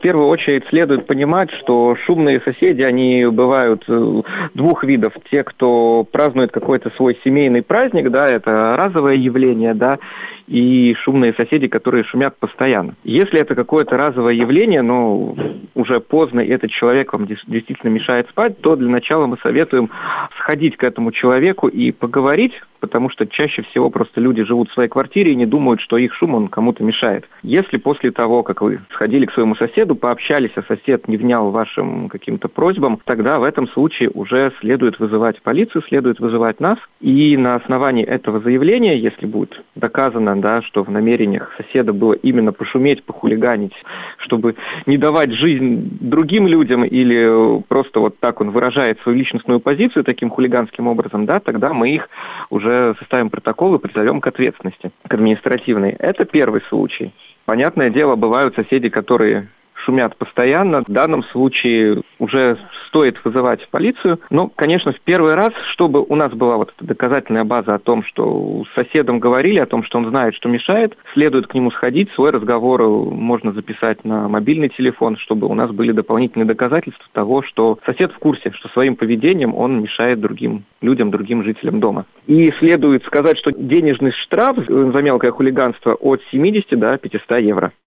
первую очередь следует понимать, что шумные соседи, они бывают двух видов. Те, кто празднует какой-то свой семейный праздник, да, это разовое явление, да, и шумные соседи, которые шумят постоянно. Если это какое-то разовое явление, но уже поздно, и этот человек вам действительно мешает спать, то для начала мы советуем сходить к этому человеку и поговорить, потому что чаще всего просто люди живут в своей квартире и не думают, что их шум, он кому-то мешает. Если после того, как вы сходили к своему соседу, пообщались, а сосед не внял вашим каким-то просьбам, тогда в этом случае уже следует вызывать полицию, следует вызывать нас, и на основании этого заявления, если будет доказано, да, что в намерениях соседа было именно пошуметь, похулиганить, чтобы не давать жизнь другим людям или просто вот так он выражает свою личностную позицию таким хулиганским образом, да, тогда мы их уже составим протокол и призовем к ответственности, к административной. Это первый случай. Понятное дело, бывают соседи, которые шумят постоянно. В данном случае уже стоит вызывать полицию. Но, конечно, в первый раз, чтобы у нас была вот эта доказательная база о том, что с соседом говорили, о том, что он знает, что мешает, следует к нему сходить. Свой разговор можно записать на мобильный телефон, чтобы у нас были дополнительные доказательства того, что сосед в курсе, что своим поведением он мешает другим людям, другим жителям дома. И следует сказать, что денежный штраф за мелкое хулиганство от 70 до 500 евро.